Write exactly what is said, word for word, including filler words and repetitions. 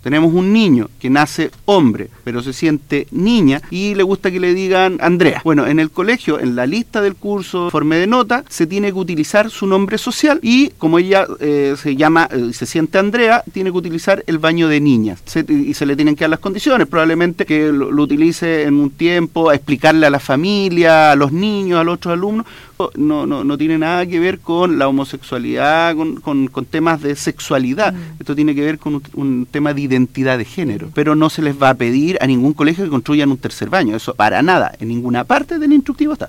Tenemos un niño que nace hombre, pero se siente niña y le gusta que le digan Andrea. Bueno, en el colegio, en la lista del curso, informe de nota, se tiene que utilizar su nombre social y como ella eh, se llama, eh, se siente Andrea, tiene que utilizar el baño de niñas. Se, y se le tienen que dar las condiciones, probablemente que lo, lo utilice en un tiempo, a explicarle a la familia, a los niños, a los otros alumnos. No, no, no tiene nada que ver con la homosexualidad, con, con, con temas de sexualidad. Mm. Esto tiene que ver con un, un tema de identidad de género. Mm. Pero no se les va a pedir a ningún colegio que construyan un tercer baño. Eso para nada, en ninguna parte del instructivo está.